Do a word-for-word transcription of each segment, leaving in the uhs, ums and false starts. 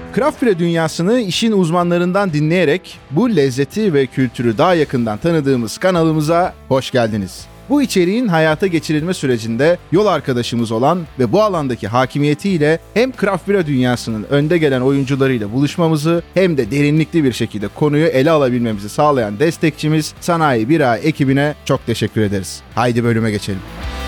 Craft Beer dünyasını işin uzmanlarından dinleyerek bu lezzeti ve kültürü daha yakından tanıdığımız kanalımıza hoş geldiniz. Bu içeriğin hayata geçirilme sürecinde yol arkadaşımız olan ve bu alandaki hakimiyetiyle hem Craft Beer dünyasının önde gelen oyuncularıyla buluşmamızı hem de derinlikli bir şekilde konuyu ele alabilmemizi sağlayan destekçimiz Sanayi Bira ekibine çok teşekkür ederiz. Haydi bölüme geçelim.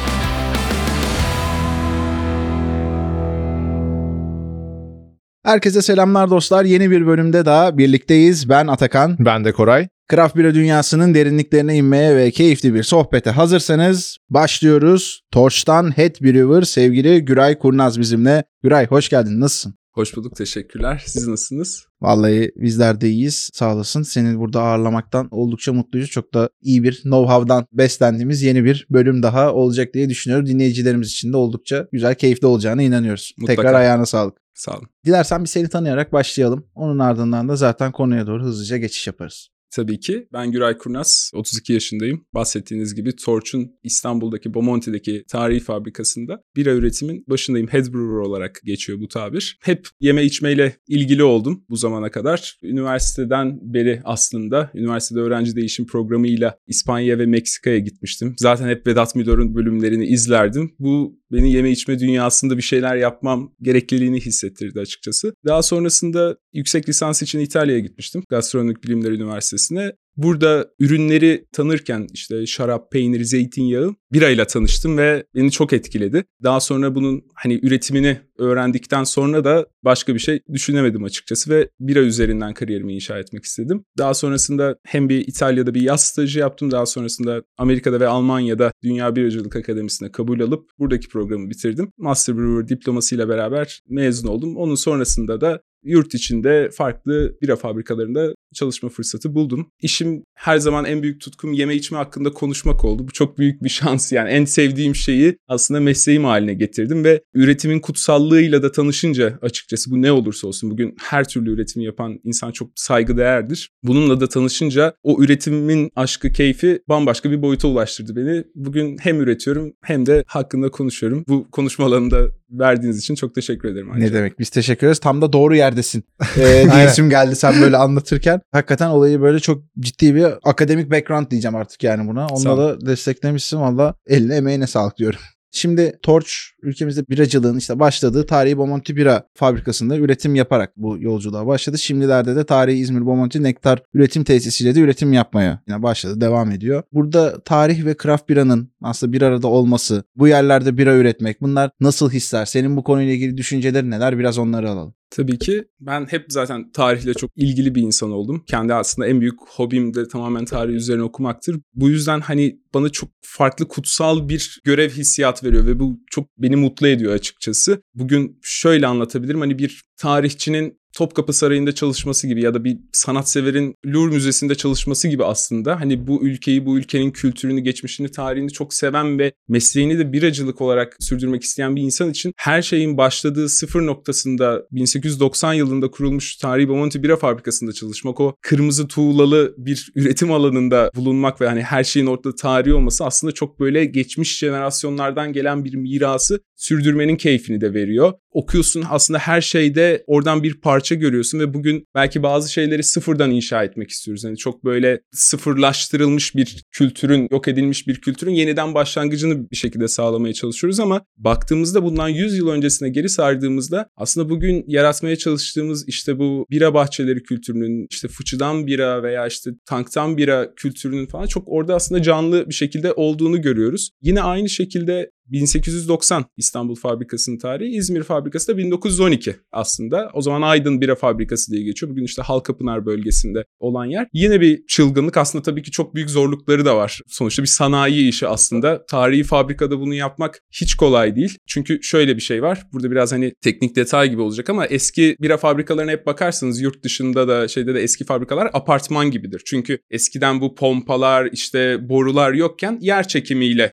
Herkese selamlar dostlar. Yeni bir bölümde daha birlikteyiz. Ben Atakan. Ben de Koray. Craft Beer dünyasının derinliklerine inmeye ve keyifli bir sohbete hazırsanız başlıyoruz. Torch'tan Head Brewer sevgili Güray Kurnaz bizimle. Güray hoş geldin. Nasılsın? Hoş bulduk. Teşekkürler. Siz nasılsınız? Vallahi bizler de iyiyiz. Sağ olasın. Seni burada ağırlamaktan oldukça mutluyuz. Çok da iyi bir know-how'dan beslendiğimiz yeni bir bölüm daha olacak diye düşünüyorum. Dinleyicilerimiz için de oldukça güzel, keyifli olacağına inanıyoruz. Mutlaka. Tekrar ayağına sağlık. Sağ olun. Dilersen bir seni tanıyarak başlayalım. Onun ardından da zaten konuya doğru hızlıca geçiş yaparız. Tabii ki. Ben Güray Kurnaz, otuz iki yaşındayım. Bahsettiğiniz gibi Torch'un İstanbul'daki Bomonti'deki tarihi fabrikasında bira üretimin başındayım. Head brewer olarak geçiyor bu tabir. Hep yeme içmeyle ilgili oldum bu zamana kadar. Üniversiteden beri aslında üniversitede öğrenci değişim programıyla İspanya ve Meksika'ya gitmiştim. Zaten hep Vedat Milor'un bölümlerini izlerdim. Bu beni yeme içme dünyasında bir şeyler yapmam gerekliliğini hissettirdi açıkçası. Daha sonrasında yüksek lisans için İtalya'ya gitmiştim. Gastronomik Bilimler Üniversitesi'ne. Burada ürünleri tanırken işte şarap, peynir, zeytinyağı birayla tanıştım ve beni çok etkiledi. Daha sonra bunun hani üretimini öğrendikten sonra da başka bir şey düşünemedim açıkçası ve bira üzerinden kariyerimi inşa etmek istedim. Daha sonrasında hem bir İtalya'da bir yaz stajı yaptım. Daha sonrasında Amerika'da ve Almanya'da Dünya Biracılık Akademisi'ne kabul alıp buradaki programı bitirdim. Master Brewer diplomasıyla beraber mezun oldum. Onun sonrasında da yurt içinde farklı bira fabrikalarında çalışma fırsatı buldum. İşim her zaman en büyük tutkum yeme içme hakkında konuşmak oldu. Bu çok büyük bir şans yani. En sevdiğim şeyi aslında mesleğim haline getirdim ve üretimin kutsallığıyla da tanışınca açıkçası bu ne olursa olsun bugün her türlü üretimi yapan insan çok saygıdeğerdir. Bununla da tanışınca o üretimin aşkı, keyfi bambaşka bir boyuta ulaştırdı beni. Bugün hem üretiyorum hem de hakkında konuşuyorum. Bu konuşma alanında verdiğiniz için çok teşekkür ederim. Ayrıca. Ne demek? Biz teşekkür ederiz. Tam da doğru yerdesin. Ee, diyesim geldi sen böyle anlatırken. Hakikaten olayı böyle çok ciddi bir akademik background diyeceğim artık yani buna. Onunla da desteklemişsin. Valla eline emeğine sağlık diyorum. Şimdi Torch ülkemizde biracılığın işte başladığı tarihi Bomonti bira fabrikasında üretim yaparak bu yolculuğa başladı. Şimdilerde de tarihi İzmir Bomonti Nektar üretim tesisiyle de üretim yapmaya yine başladı, devam ediyor. Burada tarih ve craft biranın aslında bir arada olması, bu yerlerde bira üretmek, bunlar nasıl hisler? Senin bu konuyla ilgili düşüncelerin neler? Biraz onları alalım. Tabii ki. Ben hep zaten tarihle çok ilgili bir insan oldum. Kendi aslında en büyük hobim de tamamen tarih üzerine okumaktır. Bu yüzden hani bana çok farklı kutsal bir görev hissiyat veriyor ve bu çok beni mutlu ediyor açıkçası. Bugün şöyle anlatabilirim. Hani bir tarihçinin Topkapı Sarayı'nda çalışması gibi ya da bir sanatseverin Louvre Müzesi'nde çalışması gibi aslında hani bu ülkeyi, bu ülkenin kültürünü, geçmişini, tarihini çok seven ve mesleğini de biracılık olarak sürdürmek isteyen bir insan için her şeyin başladığı sıfır noktasında bin sekiz yüz doksan yılında kurulmuş tarihi Bomonti Bira Fabrikası'nda çalışmak, o kırmızı tuğlalı bir üretim alanında bulunmak ve hani her şeyin ortada tarihi olması aslında çok böyle geçmiş jenerasyonlardan gelen bir mirası sürdürmenin keyfini de veriyor. Okuyorsun aslında her şeyde oradan bir parça görüyorsun ve bugün belki bazı şeyleri sıfırdan inşa etmek istiyoruz. Yani çok böyle sıfırlaştırılmış bir kültürün, yok edilmiş bir kültürün yeniden başlangıcını bir şekilde sağlamaya çalışıyoruz ama baktığımızda bundan yüz yıl öncesine geri sardığımızda aslında bugün yaratmaya çalıştığımız işte bu bira bahçeleri kültürünün, işte fıçıdan bira veya işte tanktan bira kültürünün falan çok orada aslında canlı bir şekilde olduğunu görüyoruz. Yine aynı şekilde bin sekiz yüz doksan İstanbul fabrikasının tarihi, İzmir fabrikası da bin dokuz yüz on iki aslında. O zaman Aydın Bira Fabrikası diye geçiyor. Bugün işte Halkapınar bölgesinde olan yer. Yine bir çılgınlık, aslında tabii ki çok büyük zorlukları da var. Sonuçta bir sanayi işi aslında. Tarihi fabrikada bunu yapmak hiç kolay değil. Çünkü şöyle bir şey var. Burada biraz hani teknik detay gibi olacak ama eski bira fabrikalarına hep bakarsanız yurt dışında da şeyde de eski fabrikalar apartman gibidir. Çünkü eskiden bu pompalar, işte borular yokken yer çekimiyle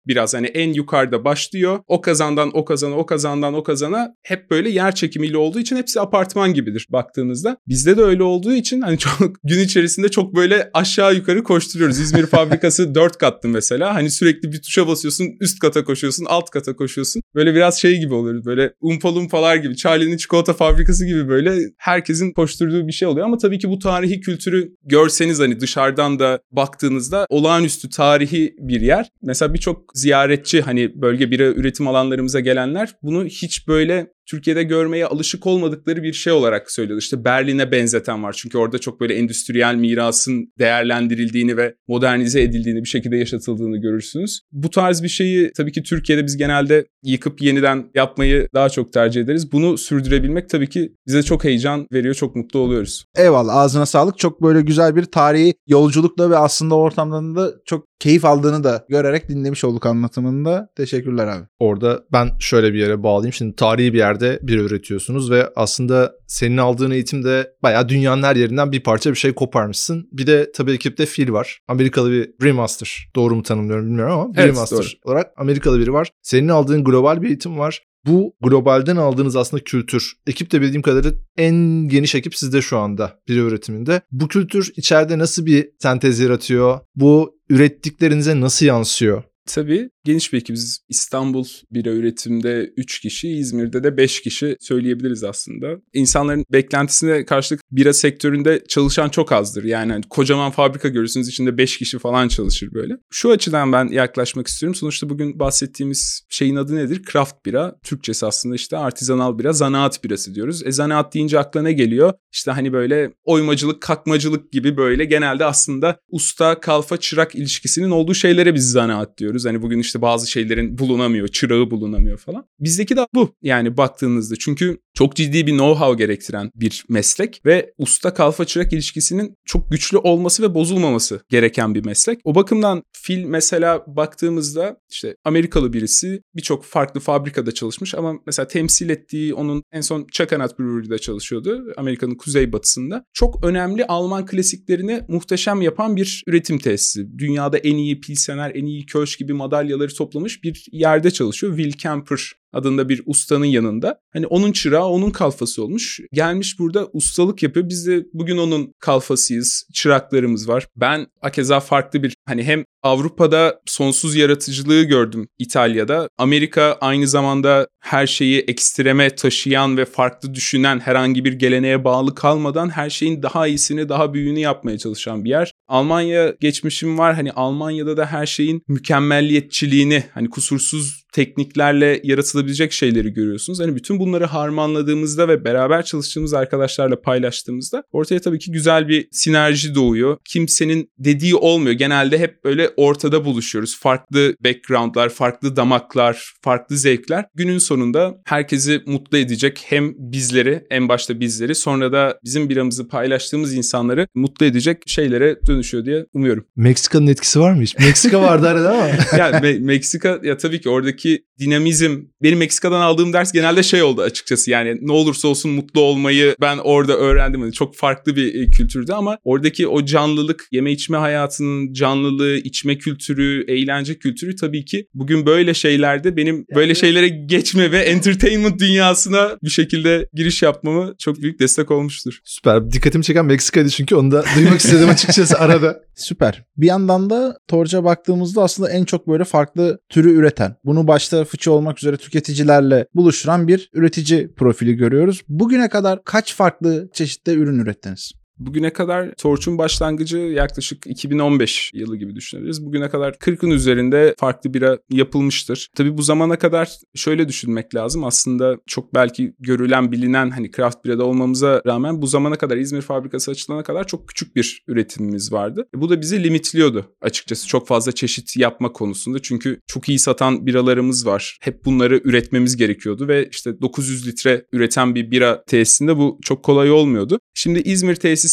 biraz. Hani en yukarıda başlıyor. O kazandan o kazana, o kazandan o kazana hep böyle yer çekimiyle olduğu için hepsi apartman gibidir baktığınızda. Bizde de öyle olduğu için hani çok gün içerisinde çok böyle aşağı yukarı koşturuyoruz. İzmir fabrikası dört kattı mesela. Hani sürekli bir tuşa basıyorsun, üst kata koşuyorsun, alt kata koşuyorsun. Böyle biraz şey gibi oluyoruz. Böyle umpa lumpalar gibi, Charlie'nin çikolata fabrikası gibi böyle herkesin koşturduğu bir şey oluyor. Ama tabii ki bu tarihi kültürü görseniz hani dışarıdan da baktığınızda olağanüstü tarihi bir yer. Mesela birçok ziyaretçi hani bölge bira üretim alanlarımıza gelenler bunu hiç böyle Türkiye'de görmeye alışık olmadıkları bir şey olarak söylüyor. İşte Berlin'e benzeten var. Çünkü orada çok böyle endüstriyel mirasın değerlendirildiğini ve modernize edildiğini, bir şekilde yaşatıldığını görürsünüz. Bu tarz bir şeyi tabii ki Türkiye'de biz genelde yıkıp yeniden yapmayı daha çok tercih ederiz. Bunu sürdürebilmek tabii ki bize çok heyecan veriyor, çok mutlu oluyoruz. Eyvallah, ağzına sağlık. Çok böyle güzel bir tarihi yolculukla ve aslında ortamdan da çok keyif aldığını da görerek dinlemiş olduk anlatımında. Teşekkürler abi. Orada ben şöyle bir yere bağlayayım. Şimdi tarihi bir yerde bir üretiyorsunuz ve aslında senin aldığın eğitimde bayağı dünyanın her yerinden bir parça bir şey koparmışsın. Bir de tabii ekipte Phil var. Amerikalı bir Brewmaster. Doğru mu tanımlıyorum bilmiyorum ama evet, Brewmaster doğru. olarak Amerikalı biri var. Senin aldığın global bir eğitim var. Bu globalden aldığınız aslında kültür. Ekip de bildiğim kadarıyla en geniş ekip sizde şu anda bira üretiminde. Bu kültür içeride nasıl bir sentez yaratıyor? Bu ürettiklerinize nasıl yansıyor? Tabii geniş bir ekibiz. İstanbul bira üretimde üç kişi, İzmir'de de beş kişi söyleyebiliriz aslında. İnsanların beklentisine karşılık bira sektöründe çalışan çok azdır. Yani hani kocaman fabrika görürsünüz, içinde beş kişi falan çalışır böyle. Şu açıdan ben yaklaşmak istiyorum. Sonuçta bugün bahsettiğimiz şeyin adı nedir? Craft bira. Türkçesi aslında işte artizanal bira, zanaat birası diyoruz. E zanaat deyince akla ne geliyor? İşte hani böyle oymacılık, kakmacılık gibi böyle genelde aslında usta, kalfa, çırak ilişkisinin olduğu şeylere biz zanaat diyoruz. Hani bugün işte bazı şeylerin bulunamıyor, çırağı bulunamıyor falan. Bizdeki de bu yani baktığınızda. Çünkü çok ciddi bir know-how gerektiren bir meslek ve usta kalfa çırak ilişkisinin çok güçlü olması ve bozulmaması gereken bir meslek. O bakımdan Phil mesela baktığımızda işte Amerikalı birisi, birçok farklı fabrikada çalışmış ama mesela temsil ettiği onun en son Chakanat Brewery'de çalışıyordu. Amerika'nın kuzeybatısında. Çok önemli Alman klasiklerini muhteşem yapan bir üretim tesisi. Dünyada en iyi Pilsener, en iyi Kölsch gibi madalyaları toplamış bir yerde çalışıyor. Will Camper adında bir ustanın yanında. Hani onun çırağı, onun kalfası olmuş. Gelmiş burada ustalık yapıyor. Biz de bugün onun kalfasıyız. Çıraklarımız var. Ben hakeza farklı bir hani hem Avrupa'da sonsuz yaratıcılığı gördüm İtalya'da. Amerika aynı zamanda her şeyi ekstreme taşıyan ve farklı düşünen, herhangi bir geleneğe bağlı kalmadan her şeyin daha iyisini, daha büyüğünü yapmaya çalışan bir yer. Almanya geçmişim var. Hani Almanya'da da her şeyin mükemmelliyetçiliğini, hani kusursuz tekniklerle yaratılabilecek şeyleri görüyorsunuz. Hani bütün bunları harmanladığımızda ve beraber çalıştığımız arkadaşlarla paylaştığımızda ortaya tabii ki güzel bir sinerji doğuyor. Kimsenin dediği olmuyor. Genelde hep böyle ortada buluşuyoruz. Farklı backgroundlar, farklı damaklar, farklı zevkler. Günün sonunda herkesi mutlu edecek hem bizleri, en başta bizleri, sonra da bizim biramızı paylaştığımız insanları mutlu edecek şeylere dönüşüyor diye umuyorum. Meksika'nın etkisi var mı hiç? Meksika vardı arada ama. Yani Me- Meksika ya tabii ki oradaki dinamizm, benim Meksika'dan aldığım ders genelde şey oldu açıkçası. Yani ne olursa olsun mutlu olmayı ben orada öğrendim. Yani çok farklı bir e, kültürdü ama oradaki o canlılık, yeme içme hayatının canlılığı, içme kültürü, eğlence kültürü tabii ki bugün böyle şeylerde benim böyle şeylere geçme ve entertainment dünyasına bir şekilde giriş yapmama çok büyük destek olmuştur. Süper. Dikkatimi çeken Meksika'ydı çünkü onu da duymak istedim açıkçası arada. Süper. Bir yandan da Torch'a baktığımızda aslında en çok böyle farklı türü üreten, bunu başta fıçı olmak üzere tüketicilerle buluşturan bir üretici profili görüyoruz. Bugüne kadar kaç farklı çeşitte ürün ürettiniz? Bugüne kadar Torch'un başlangıcı yaklaşık iki bin on beş yılı gibi düşünebiliriz. Bugüne kadar kırkın üzerinde farklı bira yapılmıştır. Tabii bu zamana kadar şöyle düşünmek lazım. Aslında çok belki görülen, bilinen hani craft birada olmamıza rağmen bu zamana kadar İzmir fabrikası açılana kadar çok küçük bir üretimimiz vardı. Bu da bizi limitliyordu açıkçası çok fazla çeşit yapma konusunda. Çünkü çok iyi satan biralarımız var. Hep bunları üretmemiz gerekiyordu ve işte dokuz yüz litre üreten bir bira tesisinde bu çok kolay olmuyordu. Şimdi İzmir tesisi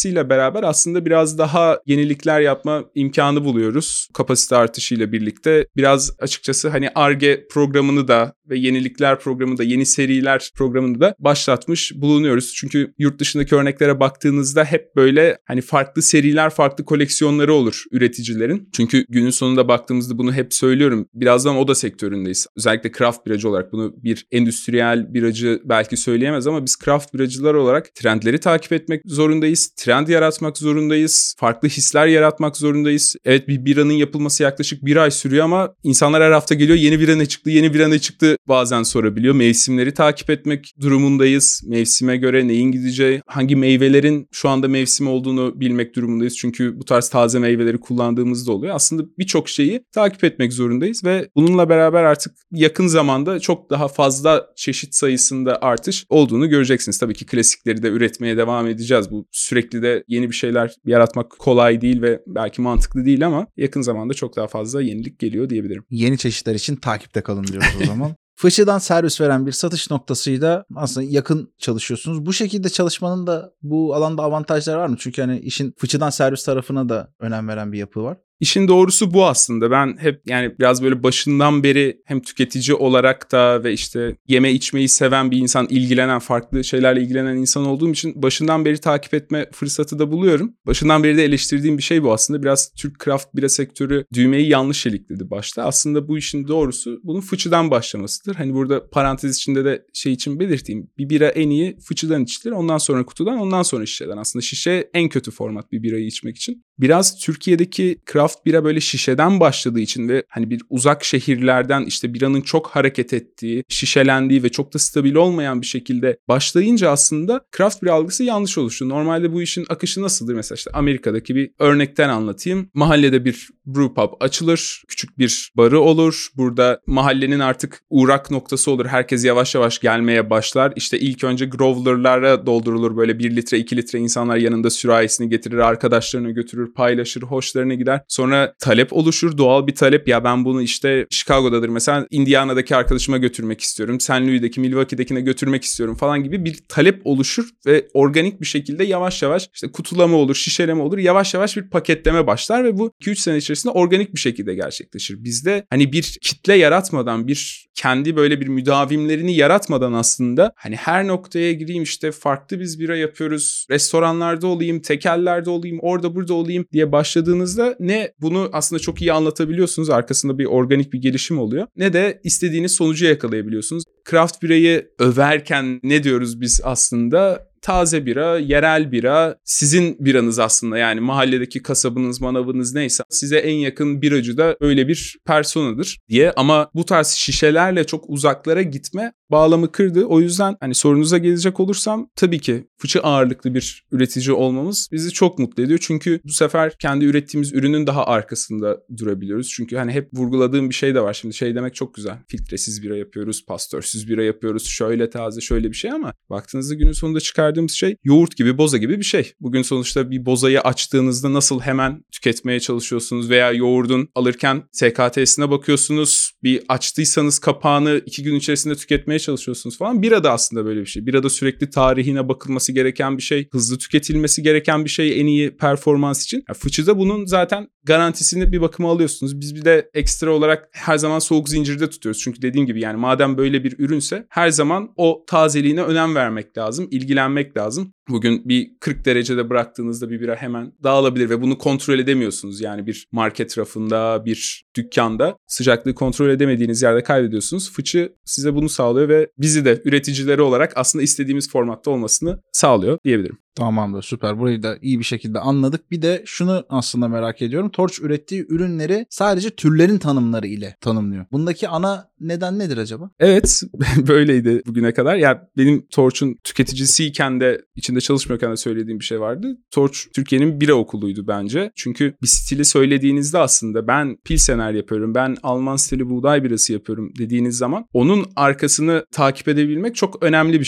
gelmesiyle beraber aslında biraz daha yenilikler yapma imkanı buluyoruz. Kapasite artışıyla birlikte biraz açıkçası hani Ar-Ge programını da ve yenilikler programını da, yeni seriler programını da başlatmış bulunuyoruz. Çünkü yurt dışındaki örneklere baktığınızda hep böyle hani farklı seriler, farklı koleksiyonları olur üreticilerin. Çünkü günün sonunda baktığımızda bunu hep söylüyorum. Birazdan oda sektöründeyiz. Özellikle craft biracı olarak bunu bir endüstriyel biracı belki söyleyemez ama biz craft biracılar olarak trendleri takip etmek zorundayız. Trend yaratmak zorundayız. Farklı hisler yaratmak zorundayız. Evet, bir biranın yapılması yaklaşık bir ay sürüyor ama insanlar her hafta geliyor. Yeni bira ne çıktı, yeni bira ne çıktı bazen sorabiliyor. Mevsimleri takip etmek durumundayız. Mevsime göre neyin gideceği, hangi meyvelerin şu anda mevsim olduğunu bilmek durumundayız. Çünkü bu tarz taze meyveleri kullandığımızda oluyor. Aslında birçok şeyi takip etmek zorundayız ve bununla beraber artık yakın zamanda çok daha fazla çeşit sayısında artış olduğunu göreceksiniz. Tabii ki klasikleri de üretmeye devam edeceğiz. Bu sürekli de yeni bir şeyler yaratmak kolay değil ve belki mantıklı değil ama yakın zamanda çok daha fazla yenilik geliyor diyebilirim. Yeni çeşitler için takipte kalın diyoruz o zaman. Fıçıdan servis veren bir satış noktasıyla aslında yakın çalışıyorsunuz. Bu şekilde çalışmanın da bu alanda avantajları var mı? Çünkü hani işin fıçıdan servis tarafına da önem veren bir yapı var. İşin doğrusu bu aslında. Ben hep yani biraz böyle başından beri hem tüketici olarak da ve işte yeme içmeyi seven bir insan, ilgilenen, farklı şeylerle ilgilenen insan olduğum için başından beri takip etme fırsatı da buluyorum. Başından beri de eleştirdiğim bir şey bu aslında. Biraz Türk craft bira sektörü düğmeyi yanlış ilikledi başta. Aslında bu işin doğrusu bunun fıçıdan başlamasıdır. Hani burada parantez içinde de şey için belirteyim. Bir bira en iyi fıçıdan içilir. Ondan sonra kutudan, ondan sonra şişeden. Aslında şişe en kötü format bir birayı içmek için. Biraz Türkiye'deki craft bira böyle şişeden başladığı için ve hani bir uzak şehirlerden işte biranın çok hareket ettiği, şişelendiği ve çok da stabil olmayan bir şekilde başlayınca aslında craft bira algısı yanlış oluştu. Normalde bu işin akışı nasıldır? Mesela işte Amerika'daki bir örnekten anlatayım. Mahallede bir brew pub açılır, küçük bir barı olur. Burada mahallenin artık uğrak noktası olur. Herkes yavaş yavaş gelmeye başlar. İşte ilk önce growler'lara doldurulur böyle bir litre, iki litre, insanlar yanında sürahisini getirir, arkadaşlarına götürür, paylaşır, hoşlarına gider. Sonra talep oluşur, doğal bir talep. Ya ben bunu işte Chicago'dadır mesela, Indiana'daki arkadaşıma götürmek istiyorum. Saint Louis'deki, Milwaukee'dekine götürmek istiyorum falan gibi bir talep oluşur ve organik bir şekilde yavaş yavaş işte kutulama olur, şişeleme olur. Yavaş yavaş bir paketleme başlar ve bu iki üç sene içerisinde organik bir şekilde gerçekleşir. Bizde hani bir kitle yaratmadan, bir kendi böyle bir müdavimlerini yaratmadan aslında hani her noktaya gireyim, işte farklı biz bira yapıyoruz, restoranlarda olayım, tekellerde olayım, orada burada olayım diye başladığınızda ne bunu aslında çok iyi anlatabiliyorsunuz, arkasında bir organik bir gelişim oluyor, ne de istediğiniz sonucu yakalayabiliyorsunuz. Craft birayı överken ne diyoruz biz aslında? Taze bira, yerel bira, sizin biranız aslında, yani mahalledeki kasabınız, manavınız neyse size en yakın biracı da öyle bir personadır diye. Ama bu tarz şişelerle çok uzaklara gitme bağlamı kırdı. O yüzden hani sorunuza gelecek olursam tabii ki fıçı ağırlıklı bir üretici olmamız bizi çok mutlu ediyor. Çünkü bu sefer kendi ürettiğimiz ürünün daha arkasında durabiliyoruz. Çünkü hani hep vurguladığım bir şey de var. Şimdi şey demek çok güzel. Filtresiz bira yapıyoruz, pastörsüz bira yapıyoruz, şöyle taze, şöyle bir şey, ama baktığınızda günün sonunda çıkardığımız şey yoğurt gibi, boza gibi bir şey. Bugün sonuçta bir bozayı açtığınızda nasıl hemen tüketmeye çalışıyorsunuz veya yoğurdun alırken T K T'sine bakıyorsunuz. Bir açtıysanız kapağını iki gün içerisinde tüketmeye çalışıyorsunuz falan. Bira da aslında böyle bir şey. Bira da sürekli tarihine bakılması gereken bir şey. Hızlı tüketilmesi gereken bir şey en iyi performans için. Yani fıçıda bunun zaten garantisini bir bakıma alıyorsunuz. Biz bir de ekstra olarak her zaman soğuk zincirde tutuyoruz. Çünkü dediğim gibi yani madem böyle bir ürünse her zaman o tazeliğine önem vermek lazım, ilgilenmek lazım. Bugün bir kırk derecede bıraktığınızda bir bira hemen dağılabilir ve bunu kontrol edemiyorsunuz. Yani bir market rafında, bir dükkanda sıcaklığı kontrol edemediğiniz yerde kaybediyorsunuz. Fıçı size bunu sağlıyor ve bizi de üreticileri olarak aslında istediğimiz formatta olmasını sağlıyor diyebilirim. Tamamdır, süper. Burayı da iyi bir şekilde anladık. Bir de şunu aslında merak ediyorum. Torch ürettiği ürünleri sadece türlerin tanımları ile tanımlıyor. Bundaki ana neden nedir acaba? Evet, böyleydi bugüne kadar. Ya yani benim Torch'un tüketicisiyken de, içinde çalışmıyorken de söylediğim bir şey vardı. Torch Türkiye'nin bira okuluydu bence. Çünkü bir stili söylediğinizde aslında ben Pilsener yapıyorum, ben Alman stili buğday birası yapıyorum dediğiniz zaman onun arkasını takip edebilmek çok önemli bir şey.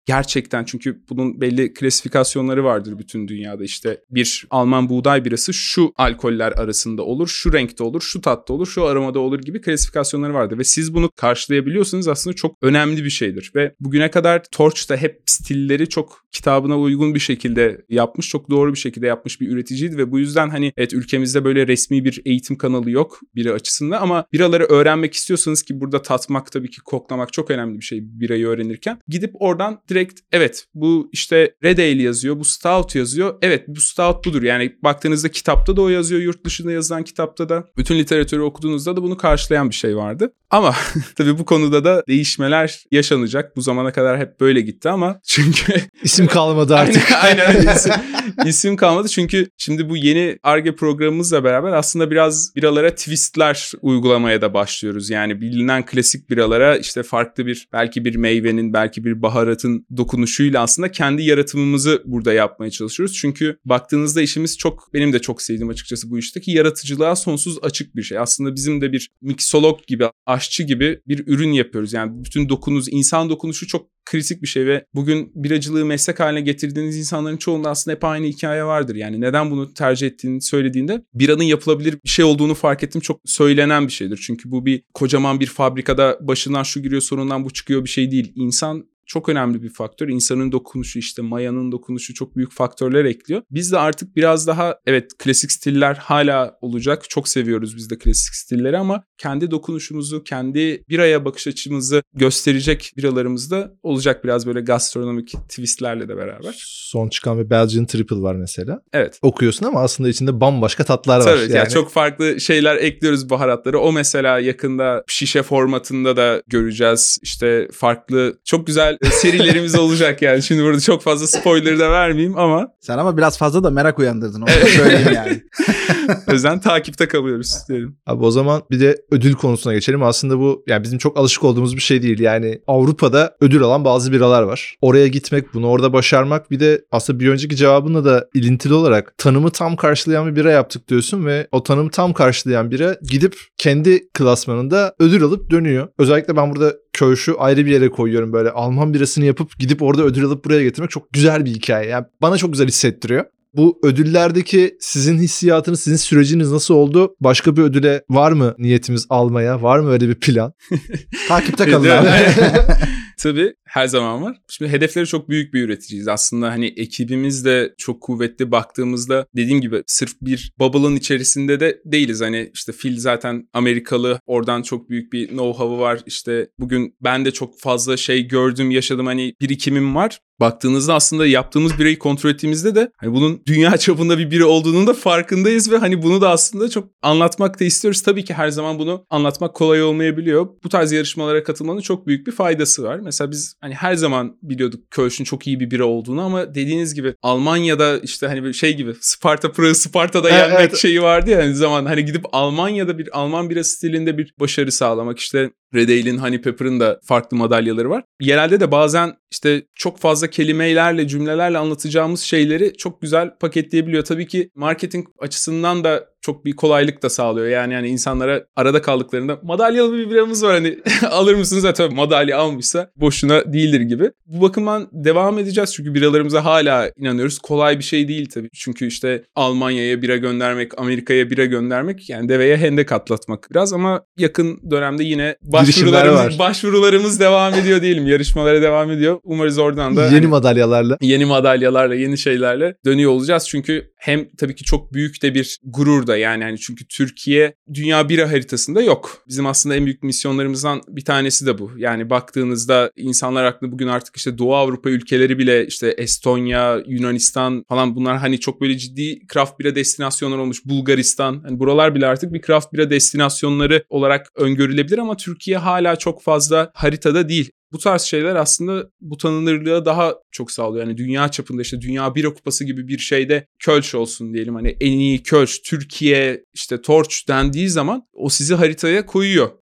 gerçekten, çünkü bunun belli klasifikasyonları vardır bütün dünyada. İşte bir Alman buğday birası şu alkoller arasında olur, şu renkte olur, şu tatta olur, şu aromada olur gibi klasifikasyonları vardır. Ve siz bunu karşılayabiliyorsanız aslında çok önemli bir şeydir. Ve bugüne kadar Torch da hep stilleri çok kitabına uygun bir şekilde yapmış, çok doğru bir şekilde yapmış bir üreticiydi. Ve bu yüzden hani evet, ülkemizde böyle resmi bir eğitim kanalı yok bira açısından, ama biraları öğrenmek istiyorsanız, ki burada tatmak, tabii ki koklamak çok önemli bir şey birayı öğrenirken, gidip oradan direkt evet bu işte Red Ale yazıyor, bu Stout yazıyor. Evet, bu Stout budur. Yani baktığınızda kitapta da o yazıyor, yurt dışında yazılan kitapta da. Bütün literatürü okuduğunuzda da bunu karşılayan bir şey vardı. Ama tabii bu konuda da değişmeler yaşanacak. Bu zamana kadar hep böyle gitti ama çünkü isim kalmadı artık. aynen, aynen isim, isim kalmadı. Çünkü şimdi bu yeni Ar-Ge programımızla beraber aslında biraz biralara twistler uygulamaya da başlıyoruz. Yani bilinen klasik biralara işte farklı bir, belki bir meyvenin, belki bir baharatın dokunuşuyla aslında kendi yaratımımızı burada yapmaya çalışıyoruz. Çünkü baktığınızda işimiz çok, benim de çok sevdiğim açıkçası bu işteki yaratıcılığa sonsuz açık bir şey. Aslında bizim de bir miksolog gibi, aşçı gibi bir ürün yapıyoruz. Yani bütün dokunuz, insan dokunuşu çok kritik bir şey ve bugün biracılığı meslek haline getirdiğiniz insanların çoğunda aslında hep aynı hikaye vardır. Yani neden bunu tercih ettiğini söylediğinde biranın yapılabilir bir şey olduğunu fark ettim. Çok söylenen bir şeydir. Çünkü bu bir kocaman bir fabrikada başından şu giriyor, sonundan bu çıkıyor bir şey değil. İnsan çok önemli bir faktör. İnsanın dokunuşu, işte mayanın dokunuşu çok büyük faktörler ekliyor. Biz de artık biraz daha, evet, klasik stiller hala olacak. Çok seviyoruz biz de klasik stilleri ama kendi dokunuşumuzu, kendi biraya bakış açımızı gösterecek biralarımız da olacak, biraz böyle gastronomik twistlerle de beraber. Son çıkan bir Belgian Triple var mesela. Evet. Okuyorsun ama aslında içinde bambaşka tatlar var. Tabii yani. yani çok farklı şeyler ekliyoruz, baharatları. O mesela yakında şişe formatında da göreceğiz. İşte farklı, çok güzel serilerimiz olacak yani. Şimdi burada çok fazla spoiler da vermeyeyim ama. Sen ama biraz fazla da merak uyandırdın. Onu da söyleyeyim yani. O yüzden takipte kalıyoruz diyelim. Abi o zaman bir de ödül konusuna geçelim. Aslında bu yani bizim çok alışık olduğumuz bir şey değil. Yani Avrupa'da ödül alan bazı biralar var. Oraya gitmek, bunu orada başarmak, bir de aslında bir önceki cevabınla da ilintili olarak tanımı tam karşılayan bir bira yaptık diyorsun ve o tanımı tam karşılayan bira gidip kendi klasmanında ödül alıp dönüyor. Özellikle ben burada Kölsch'ü ayrı bir yere koyuyorum, böyle Alman birasını yapıp gidip orada ödül alıp buraya getirmek çok güzel bir hikaye. Yani bana çok güzel hissettiriyor. Bu ödüllerdeki sizin hissiyatınız, sizin süreciniz nasıl oldu? Başka bir ödüle var mı niyetimiz almaya? Var mı öyle bir plan? Takipte kalın abi. Tabii her zaman var. Şimdi hedefleri çok büyük bir üreticiyiz. Aslında hani ekibimiz de çok kuvvetli, baktığımızda dediğim gibi sırf bir bubble'ın içerisinde de değiliz. Hani işte Phil zaten Amerikalı, oradan çok büyük bir know-how'u var. İşte bugün ben de çok fazla şey gördüm, yaşadım, hani birikimim var. Baktığınızda aslında yaptığımız birayı kontrol ettiğimizde de hani bunun dünya çapında bir biri olduğunun da farkındayız ve hani bunu da aslında çok anlatmak da istiyoruz. Tabii ki her zaman bunu anlatmak kolay olmayabiliyor. Bu tarz yarışmalara katılmanın çok büyük bir faydası var. Mesela biz hani her zaman biliyorduk Kölsch'ün çok iyi bir bira olduğunu ama dediğiniz gibi Almanya'da işte hani böyle şey gibi Sparta Prag'ı Sparta'da evet, yenmek evet. şeyi vardı ya hani zaman, hani gidip Almanya'da bir Alman bira stilinde bir başarı sağlamak, işte Red Ale'in, Honey Pepper'ın da farklı madalyaları var. Yerelde de bazen işte çok fazla kelimelerle, cümlelerle anlatacağımız şeyleri çok güzel paketleyebiliyor. Tabii ki marketing açısından da çok bir kolaylık da sağlıyor. Yani yani insanlara arada kaldıklarında madalyalı bir biramız var, hani alır mısınız? Ya tabii madalya almışsa boşuna değildir gibi. Bu bakımdan devam edeceğiz çünkü biralarımıza hala inanıyoruz. Kolay bir şey değil tabii. Çünkü işte Almanya'ya bira göndermek, Amerika'ya bira göndermek, yani deveye hendek atlatmak biraz, ama yakın dönemde yine başvurularımız, başvurularımız devam ediyor diyelim. Yarışmalara devam ediyor. Umarız oradan da yeni hani, madalyalarla. Yeni madalyalarla, yeni şeylerle dönüyor olacağız. Çünkü hem tabii ki çok büyük de bir gurur da, yani hani çünkü Türkiye dünya bira haritasında yok. Bizim aslında en büyük misyonlarımızdan bir tanesi de bu. Yani baktığınızda insanlar aklında bugün artık işte Doğu Avrupa ülkeleri bile, işte Estonya, Yunanistan falan, bunlar hani çok böyle ciddi craft bira destinasyonları olmuş. Bulgaristan, hani buralar bile artık bir craft bira destinasyonları olarak öngörülebilir ama Türkiye hala çok fazla haritada değil. Bu tarz şeyler aslında bu tanınırlığı daha çok sağlıyor. Yani dünya çapında işte Dünya Bira Kupası gibi bir şeyde Kölsch olsun diyelim. Hani en iyi Kölsch, Türkiye, işte Torch dendiği zaman o sizi haritaya koyuyor.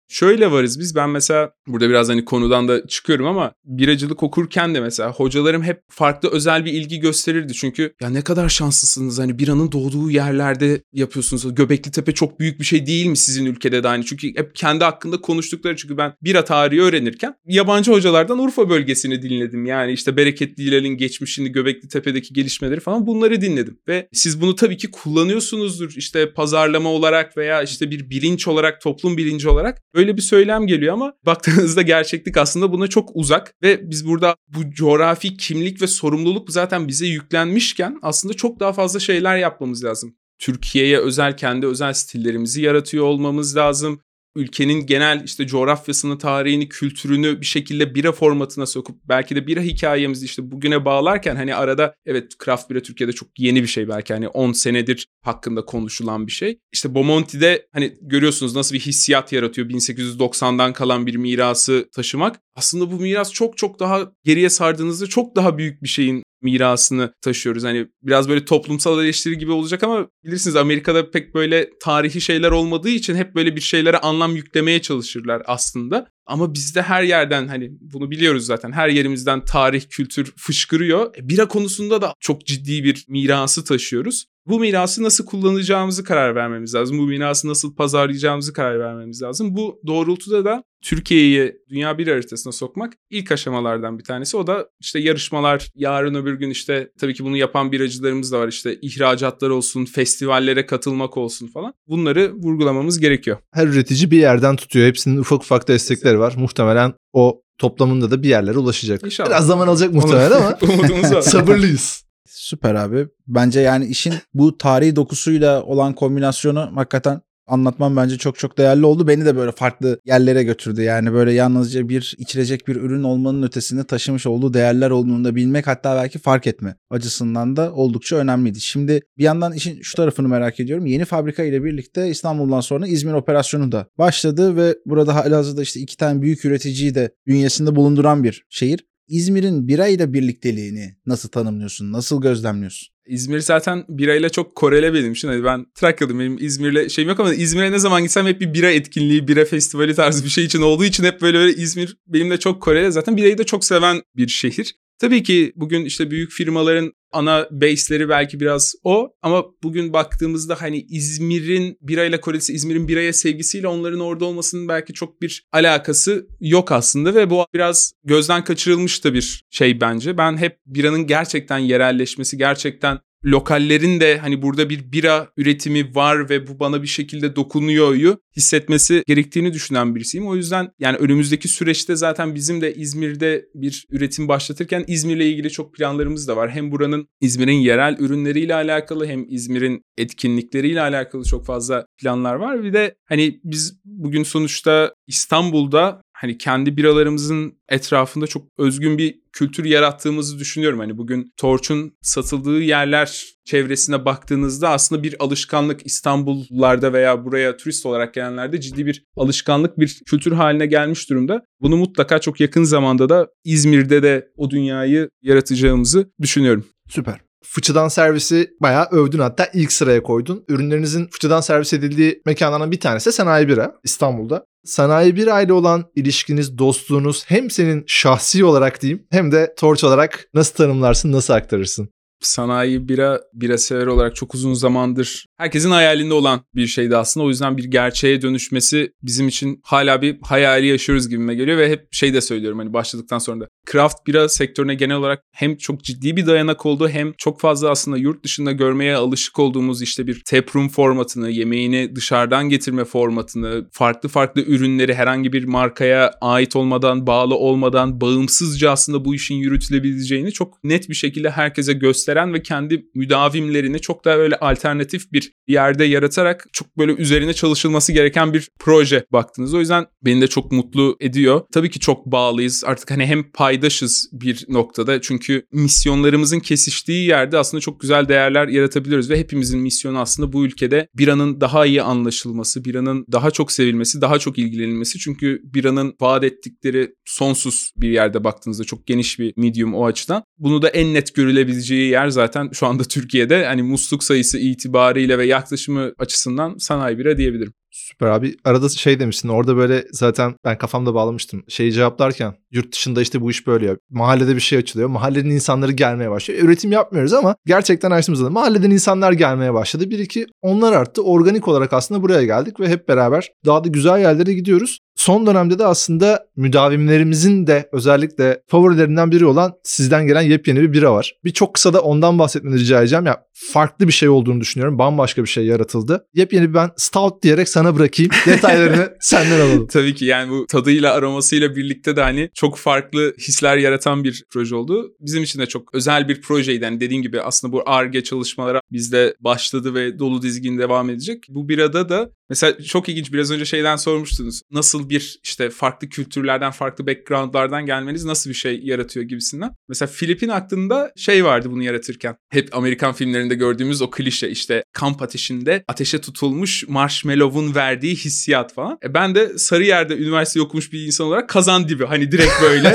Şöyle varız biz. Ben mesela burada biraz hani konudan da çıkıyorum ama biracılık okurken de mesela hocalarım hep farklı özel bir ilgi gösterirdi. Çünkü ya ne kadar şanslısınız hani biranın doğduğu yerlerde yapıyorsunuz. Göbeklitepe çok büyük bir şey değil mi sizin ülkede de aynı? Çünkü hep kendi hakkında konuştukları, çünkü ben bira tarihi öğrenirken yabancı hocalardan Urfa bölgesini dinledim. Yani işte Bereketli Hilal'in geçmişini, Göbeklitepe'deki gelişmeleri falan, bunları dinledim. Ve siz bunu tabii ki kullanıyorsunuzdur. İşte pazarlama olarak veya işte bir bilinç olarak, toplum bilinci olarak böyle bir söylem geliyor ama baktığınızda gerçeklik aslında buna çok uzak ve biz burada bu coğrafi kimlik ve sorumluluk zaten bize yüklenmişken aslında çok daha fazla şeyler yapmamız lazım. Türkiye'ye özel kendi özel stillerimizi yaratıyor olmamız lazım. Ülkenin genel işte coğrafyasını, tarihini, kültürünü bir şekilde bira formatına sokup belki de bira hikayemizi işte bugüne bağlarken hani arada evet craft bira Türkiye'de çok yeni bir şey, belki hani on senedir hakkında konuşulan bir şey. İşte Bomonti'de hani görüyorsunuz nasıl bir hissiyat yaratıyor bin sekiz yüz doksandan kalan bir mirası taşımak. Aslında bu miras çok çok daha geriye sardığınızda çok daha büyük bir şeyin mirasını taşıyoruz. Hani biraz böyle toplumsal eleştiri gibi olacak ama bilirsiniz Amerika'da pek böyle tarihi şeyler olmadığı için hep böyle bir şeylere anlam yüklemeye çalışırlar aslında. Ama bizde her yerden, hani bunu biliyoruz zaten, her yerimizden tarih, kültür fışkırıyor. E, bira konusunda da çok ciddi bir mirası taşıyoruz. Bu mirası nasıl kullanacağımızı karar vermemiz lazım. Bu mirası nasıl pazarlayacağımızı karar vermemiz lazım. Bu doğrultuda da Türkiye'yi dünya bira haritasına sokmak ilk aşamalardan bir tanesi. O da işte yarışmalar, yarın öbür gün işte tabii ki bunu yapan biracılarımız da var. İşte ihracatlar olsun, festivallere katılmak olsun falan. Bunları vurgulamamız gerekiyor. Her üretici bir yerden tutuyor. Hepsinin ufak ufak destekleri var. Muhtemelen o toplamında da bir yerlere ulaşacak. İnşallah. Biraz zaman alacak muhtemelen ama umudumuz var. Sabırlıyız. Süper abi. Bence yani işin bu tarihi dokusuyla olan kombinasyonu hakikaten anlatmam bence çok çok değerli oldu. Beni de böyle farklı yerlere götürdü. Yani böyle yalnızca bir içilecek bir ürün olmanın ötesinde taşımış olduğu değerler olduğunu da bilmek, hatta belki fark etme açısından da oldukça önemliydi. Şimdi bir yandan işin şu tarafını merak ediyorum. Yeni fabrika ile birlikte İstanbul'dan sonra İzmir operasyonu da başladı ve burada halihazırda işte iki tane büyük üreticiyi de bünyesinde bulunduran bir şehir. İzmir'in birayla birlikteliğini nasıl tanımlıyorsun? Nasıl gözlemliyorsun? İzmir zaten birayla çok korele benim için. Hani ben Trakya'lıyım, benim İzmir'le şeyim yok ama İzmir'e ne zaman gitsem hep bir bira etkinliği, bira festivali tarzı bir şey için olduğu için hep böyle, böyle İzmir benimle çok korele. Zaten birayı da çok seven bir şehir. Tabii ki bugün işte büyük firmaların ana base'leri belki biraz o ama bugün baktığımızda hani İzmir'in birayla korelisi, İzmir'in biraya sevgisiyle onların orada olmasının belki çok bir alakası yok aslında ve bu biraz gözden kaçırılmış da bir şey bence. Ben hep biranın gerçekten yerelleşmesi, gerçekten lokallerin de hani burada bir bira üretimi var ve bu bana bir şekilde dokunuyor'yu hissetmesi gerektiğini düşünen birisiyim. O yüzden yani önümüzdeki süreçte zaten bizim de İzmir'de bir üretim başlatırken İzmir'le ilgili çok planlarımız da var. Hem buranın, İzmir'in yerel ürünleriyle alakalı hem İzmir'in etkinlikleriyle alakalı çok fazla planlar var. Bir de hani biz bugün sonuçta İstanbul'da hani kendi biralarımızın etrafında çok özgün bir kültür yarattığımızı düşünüyorum. Hani bugün Torch'un satıldığı yerler çevresine baktığınızda aslında bir alışkanlık, İstanbullularda veya buraya turist olarak gelenlerde ciddi bir alışkanlık, bir kültür haline gelmiş durumda. Bunu mutlaka çok yakın zamanda da İzmir'de de o dünyayı yaratacağımızı düşünüyorum. Süper. Fıçıdan servisi bayağı övdün, hatta ilk sıraya koydun. Ürünlerinizin fıçıdan servis edildiği mekanlardan bir tanesi Sanayi Bira İstanbul'da. Sanayi Bira ile olan ilişkiniz, dostluğunuz hem senin şahsi olarak diyeyim hem de Torch olarak nasıl tanımlarsın, nasıl aktarırsın? Sanayi bira, bira sever olarak çok uzun zamandır herkesin hayalinde olan bir şeydi aslında. O yüzden bir gerçeğe dönüşmesi bizim için hala bir hayali yaşıyoruz gibime geliyor ve hep şey de söylüyorum hani başladıktan sonra da. Craft bira sektörüne genel olarak hem çok ciddi bir dayanak oldu hem çok fazla aslında yurt dışında görmeye alışık olduğumuz işte bir taproom formatını, yemeğini dışarıdan getirme formatını, farklı farklı ürünleri herhangi bir markaya ait olmadan, bağlı olmadan bağımsızca aslında bu işin yürütülebileceğini çok net bir şekilde herkese gösteren ve kendi müdavimlerini çok daha öyle alternatif bir yerde yaratarak çok böyle üzerine çalışılması gereken bir proje baktınız. O yüzden beni de çok mutlu ediyor. Tabii ki çok bağlıyız. Artık hani hem paydaşız bir noktada. Çünkü misyonlarımızın kesiştiği yerde aslında çok güzel değerler yaratabiliyoruz ve hepimizin misyonu aslında bu ülkede biranın daha iyi anlaşılması, biranın daha çok sevilmesi, daha çok ilgilenilmesi. Çünkü biranın vaat ettikleri sonsuz bir yerde baktığınızda, çok geniş bir medium o açıdan. Bunu da en net görülebileceği yer zaten şu anda Türkiye'de hani musluk sayısı itibariyle ve yaklaşımı açısından Sanayi Bira diyebilirim. Süper abi. Arada şey demiştin, orada böyle zaten ben kafamda bağlamıştım. Şeyi cevaplarken yurt dışında işte bu iş böyle ya. Mahallede bir şey açılıyor. Mahallenin insanları gelmeye başlıyor. Üretim yapmıyoruz ama gerçekten açtığımızda mahalleden insanlar gelmeye başladı. Bir iki onlar arttı. Organik olarak aslında buraya geldik ve hep beraber daha da güzel yerlere gidiyoruz. Son dönemde de aslında müdavimlerimizin de özellikle favorilerinden biri olan sizden gelen yepyeni bir bira var. Bir çok kısa da ondan bahsetmeni rica edeceğim. Ya farklı bir şey olduğunu düşünüyorum. Bambaşka bir şey yaratıldı. Yepyeni bir ben stout diyerek sana bırakayım. Detaylarını senden alalım. Tabii ki yani bu tadıyla aromasıyla birlikte de hani çok farklı hisler yaratan bir proje oldu. Bizim için de çok özel bir projeydi. Yani dediğim gibi aslında bu Ar-Ge çalışmalara bizde başladı ve dolu dizgin devam edecek. Bu birada da mesela çok ilginç, biraz önce şeyden sormuştunuz. Nasıl bir işte farklı kültürlerden, farklı backgroundlardan gelmeniz nasıl bir şey yaratıyor gibisinden. Mesela Filip'in aklında şey vardı bunu yaratırken. Hep Amerikan filmlerinde gördüğümüz o klişe işte kamp ateşinde ateşe tutulmuş marshmallow'un verdiği hissiyat falan. E ben de Sarıyer'de üniversite okumuş bir insan olarak kazan dibi. Hani direkt böyle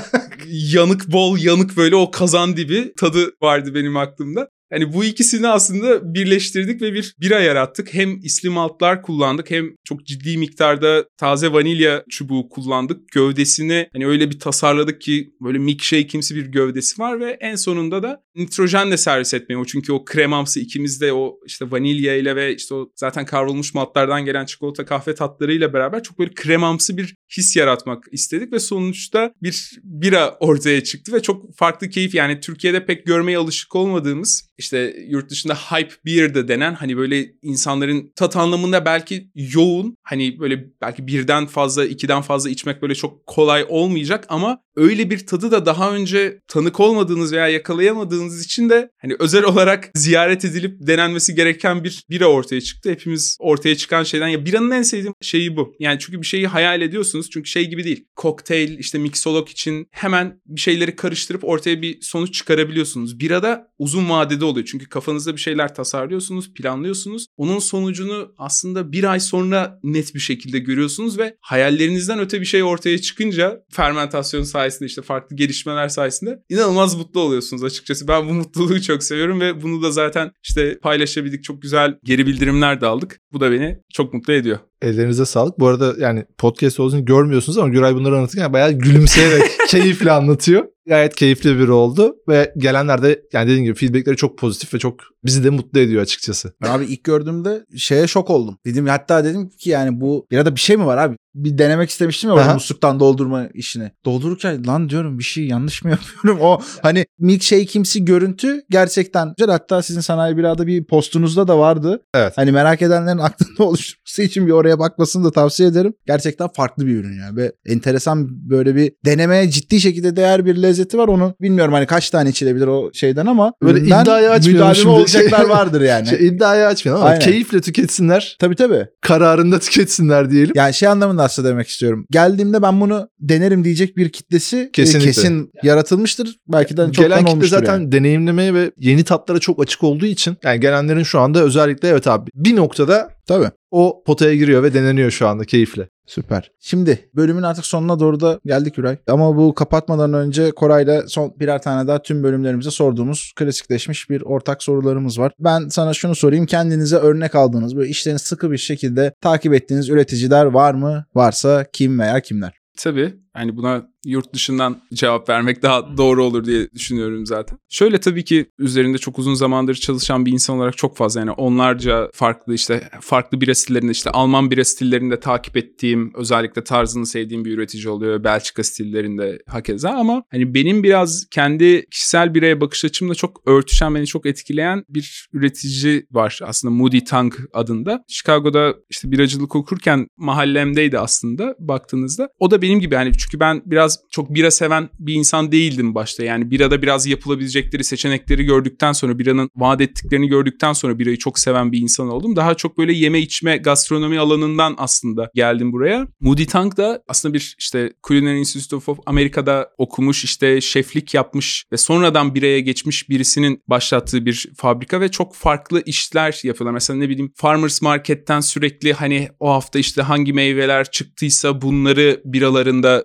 yanık bol yanık böyle o kazan dibi tadı vardı benim aklımda. Yani bu ikisini aslında birleştirdik ve bir bira yarattık. Hem isli maltlar kullandık hem çok ciddi miktarda taze vanilya çubuğu kullandık. Gövdesini hani öyle bir tasarladık ki böyle milkshake'imsi bir gövdesi var ve en sonunda da nitrojenle servis etmeyi. O çünkü o kremamsı ikimizde o işte vanilya ile ve işte o zaten kavrulmuş maltlardan gelen çikolata kahve tatlarıyla beraber çok böyle kremamsı bir his yaratmak istedik ve sonuçta bir bira ortaya çıktı ve çok farklı keyif, yani Türkiye'de pek görmeye alışık olmadığımız işte yurt dışında hype beer de denen hani böyle insanların tat anlamında belki yoğun, hani böyle belki birden fazla ikiden fazla içmek böyle çok kolay olmayacak ama öyle bir tadı da daha önce tanık olmadığınız veya yakalayamadığınız için de hani özel olarak ziyaret edilip denenmesi gereken bir bira ortaya çıktı. Hepimiz ortaya çıkan şeyden, ya biranın en sevdiğim şeyi bu. Yani çünkü bir şeyi hayal ediyorsunuz. Çünkü şey gibi değil. Kokteyl, işte miksolog için hemen bir şeyleri karıştırıp ortaya bir sonuç çıkarabiliyorsunuz. Birada uzun vadede oluyor. Çünkü kafanızda bir şeyler tasarlıyorsunuz, planlıyorsunuz. Onun sonucunu aslında bir ay sonra net bir şekilde görüyorsunuz ve hayallerinizden öte bir şey ortaya çıkınca fermentasyon sayesinde, işte farklı gelişmeler sayesinde inanılmaz mutlu oluyorsunuz açıkçası. Ben bu mutluluğu çok seviyorum ve bunu da zaten işte paylaşabildik. Çok güzel geri bildirimler de aldık. Bu da beni çok mutlu ediyor. Ellerinize sağlık. Bu arada yani podcast olduğunu görmüyorsunuz ama Güray bunları anlatırken bayağı gülümseyerek keyifle anlatıyor. Gayet keyifli bir oldu ve gelenler de yani dediğim gibi feedbackleri çok pozitif ve çok bizi de mutlu ediyor açıkçası. Ben abi ilk gördüğümde şeye şok oldum. Dedim, hatta dedim ki yani bu birada bir şey mi var abi? Bir denemek istemiştim ya o musluktan doldurma işini. Doldururken lan diyorum bir şey yanlış mı yapıyorum? O hani milkshake'imsi görüntü gerçekten güzel. Hatta sizin Sanayi Bira'da bir postunuzda da vardı. Evet. Hani merak edenlerin aklında oluşturması için bir oraya bakmasını da tavsiye ederim. Gerçekten farklı bir ürün yani. Ve enteresan böyle bir denemeye ciddi şekilde değer bir lezzeti var. Onu bilmiyorum hani kaç tane içilebilir o şeyden ama böyle iddiayı açmıyorum şimdi. Olacaklar şey, vardır yani. Şey, iddiayı açmıyorum ama aynen, keyifle tüketsinler. Tabii tabii. Kararında tüketsinler diyelim. Yani şey anlamında aslında demek istiyorum. Geldiğimde ben bunu denerim diyecek bir kitlesi kesinlikle kesin yaratılmıştır. Belki de çoktan olmuştur. Gelen kitle zaten yani deneyimlemeye ve yeni tatlara çok açık olduğu için yani gelenlerin şu anda özellikle evet abi bir noktada tabii o potaya giriyor ve deneniyor şu anda keyifle. Süper. Şimdi bölümün artık sonuna doğru da geldik Güray. Ama bu kapatmadan önce Koray'la son birer tane daha tüm bölümlerimize sorduğumuz klasikleşmiş bir ortak sorularımız var. Ben sana şunu sorayım. Kendinize örnek aldığınız, böyle işlerini sıkı bir şekilde takip ettiğiniz üreticiler var mı? Varsa kim veya kimler? Tabii. Yani buna yurt dışından cevap vermek daha doğru olur diye düşünüyorum zaten. Şöyle, tabii ki üzerinde çok uzun zamandır çalışan bir insan olarak çok fazla, yani onlarca farklı işte farklı bira stillerinde, işte Alman bira stillerinde takip ettiğim, özellikle tarzını sevdiğim bir üretici oluyor. Belçika stillerinde hakeza, ama hani benim biraz kendi kişisel biraya bakış açımla çok örtüşen, beni çok etkileyen bir üretici var aslında, Moody Tongue adında. Chicago'da işte biracılık okurken mahallemdeydi aslında baktığınızda. O da benim gibi, hani çünkü ben biraz çok bira seven bir insan değildim başta. Yani birada biraz yapılabilecekleri seçenekleri gördükten sonra, biranın vaat ettiklerini gördükten sonra birayı çok seven bir insan oldum. Daha çok böyle yeme içme, gastronomi alanından aslında geldim buraya. Moody Tongue da aslında bir işte Culinary Institute of Amerika'da okumuş, işte şeflik yapmış ve sonradan biraya geçmiş birisinin başlattığı bir fabrika ve çok farklı işler yapıyorlar. Mesela ne bileyim, Farmers Market'ten sürekli hani o hafta işte hangi meyveler çıktıysa bunları biralarında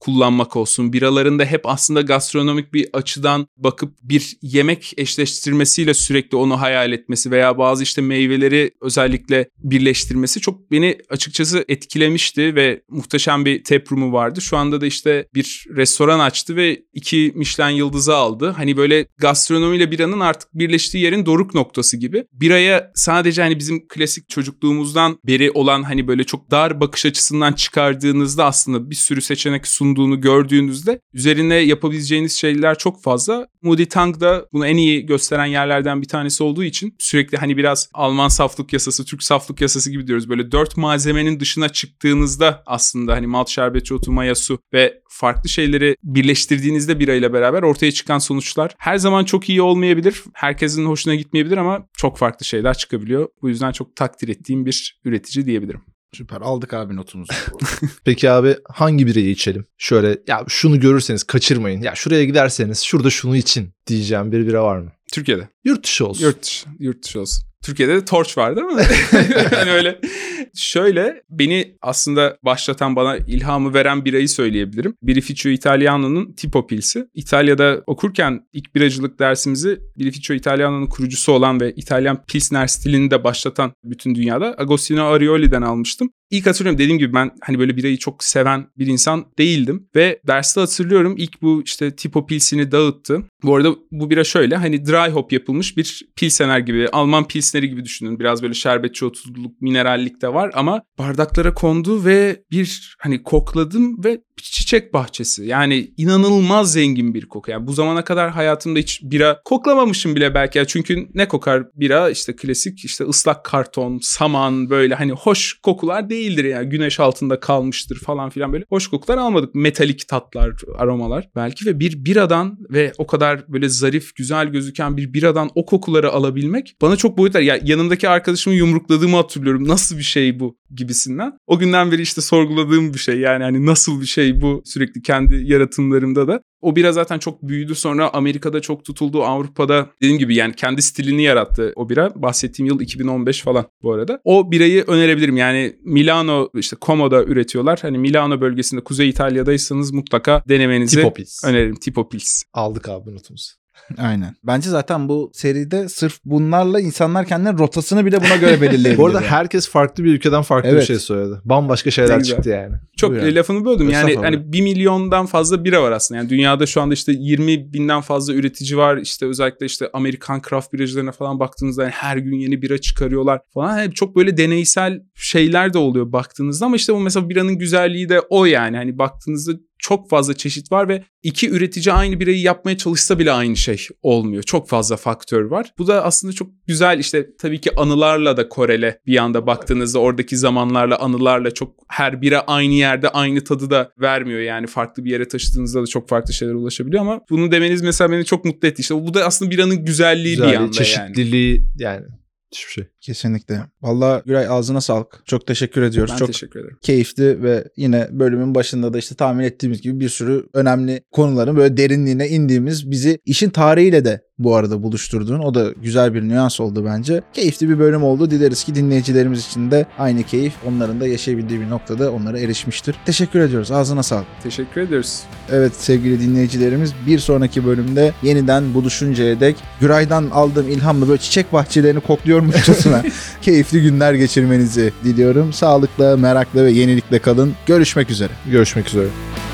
kullanmak olsun. Biralarında hep aslında gastronomik bir açıdan bakıp bir yemek eşleştirmesiyle sürekli onu hayal etmesi veya bazı işte meyveleri özellikle birleştirmesi çok beni açıkçası etkilemişti ve muhteşem bir taproom'u vardı. Şu anda da işte bir restoran açtı ve iki Michelin yıldızı aldı. Hani böyle gastronomiyle biranın artık birleştiği yerin doruk noktası gibi. Biraya sadece hani bizim klasik çocukluğumuzdan beri olan hani böyle çok dar bakış açısından çıkardığınızda aslında bir sürü seçenek sunduğunu gördüğünüzde üzerine yapabileceğiniz şeyler çok fazla. Moody Tongue da bunu en iyi gösteren yerlerden bir tanesi olduğu için sürekli hani biraz Alman saflık yasası, Türk saflık yasası gibi diyoruz. Böyle dört malzemenin dışına çıktığınızda aslında hani malt, şerbetçi otu, maya, su ve farklı şeyleri birleştirdiğinizde birayla beraber ortaya çıkan sonuçlar her zaman çok iyi olmayabilir. Herkesin hoşuna gitmeyebilir ama çok farklı şeyler çıkabiliyor. Bu yüzden çok takdir ettiğim bir üretici diyebilirim. Süper, aldık abi notumuzu. Peki abi hangi birayı içelim? Şöyle ya şunu görürseniz kaçırmayın. Ya şuraya giderseniz şurada şunu için diyeceğim bir bira var mı? Türkiye'de. Yurt dışı olsun. Yurt dışı, yurt dışı olsun. Türkiye'de de Torch var değil mi? Yani öyle. Şöyle beni aslında başlatan, bana ilhamı veren birayı söyleyebilirim. Birrificio Italiano'nun Tipo Pils'i. İtalya'da okurken ilk biracılık dersimizi Birrificio Italiano'nun kurucusu olan ve İtalyan Pilsner stilini de başlatan bütün dünyada Agostino Arioli'den almıştım. İlk hatırlıyorum, dediğim gibi ben hani böyle birayı çok seven bir insan değildim ve derste hatırlıyorum ilk bu işte Tipo Pils'ini dağıttı. Bu arada bu bira şöyle hani dry hop yapılmış bir pilsener gibi, Alman pilsneri gibi düşünün. Biraz böyle şerbetçi otluluk, minerallik de var ama bardaklara kondu ve bir hani kokladım ve çiçek bahçesi. Yani inanılmaz zengin bir koku. Yani bu zamana kadar hayatımda hiç bira koklamamışım bile belki. Yani çünkü ne kokar bira? İşte klasik işte ıslak karton, saman, böyle hani hoş kokular değildir yani. Güneş altında kalmıştır falan filan, böyle hoş kokular almadık. Metalik tatlar, aromalar belki ve bir biradan ve o kadar böyle zarif, güzel gözüken bir biradan o kokuları alabilmek bana çok boyutlar. Ya yanımdaki arkadaşımı yumrukladığımı hatırlıyorum. Nasıl bir şey bu gibisinden. O günden beri işte sorguladığım bir şey. Yani hani nasıl bir şey bu, sürekli kendi yaratımlarımda da. O bira zaten çok büyüdü, sonra Amerika'da çok tutuldu, Avrupa'da dediğim gibi yani kendi stilini yarattı o bira. Bahsettiğim yıl iki bin on beş falan bu arada. O birayı önerebilirim. Yani Milano, işte Como'da üretiyorlar. Hani Milano bölgesinde, Kuzey İtalya'daysanız mutlaka denemenizi Tipo Pils. öneririm. Tipo Pils. Aldık abi notumuzu. Aynen. Bence zaten bu seride sırf bunlarla insanlar kendine rotasını bile buna göre belirleyebilir. Bu arada yani. herkes farklı bir ülkeden farklı Evet. bir şey söyledi. Bambaşka şeyler Güzel. çıktı yani. Çok Buyur e, abi. lafını böldüm. Yani Estağfurullah. hani bir milyondan fazla bira var aslında. Yani dünyada şu anda işte yirmi binden fazla üretici var. İşte özellikle işte Amerikan craft biracılarına falan baktığınızda yani her gün yeni bira çıkarıyorlar falan. Yani çok böyle deneysel şeyler de oluyor baktığınızda ama işte bu mesela biranın güzelliği de o yani. Hani baktığınızda çok fazla çeşit var ve iki üretici aynı birayı yapmaya çalışsa bile aynı şey olmuyor. Çok fazla faktör var. Bu da aslında çok güzel, işte tabii ki anılarla da korele bir anda baktığınızda, oradaki zamanlarla, anılarla çok her bira aynı yerde aynı tadı da vermiyor. Yani farklı bir yere taşıdığınızda da çok farklı şeylere ulaşabiliyor ama bunu demeniz mesela beni çok mutlu etti. İşte bu da aslında biranın güzelliği, Güzelliği, bir anda yani. çeşitliliği yani. Hiçbir şey. Kesinlikle. Vallahi Güray, ağzına sağlık. Çok teşekkür ediyoruz. Ben çok teşekkür ederim. keyifli ve yine bölümün başında da işte tahmin ettiğimiz gibi bir sürü önemli konuların böyle derinliğine indiğimiz, bizi işin tarihiyle de bu arada buluşturduğun, o da güzel bir nüans oldu bence. Keyifli bir bölüm oldu. Dileriz ki dinleyicilerimiz için de aynı keyif onların da yaşayabildiği bir noktada onlara erişmiştir. Teşekkür ediyoruz. Ağzına sağlık. Teşekkür ediyoruz. Evet sevgili dinleyicilerimiz, bir sonraki bölümde yeniden buluşuncaya dek Güray'dan aldığım ilhamla böyle çiçek bahçelerini kokluyormuşçasına keyifli günler geçirmenizi diliyorum. Sağlıkla, merakla ve yenilikle kalın. Görüşmek üzere. Görüşmek üzere.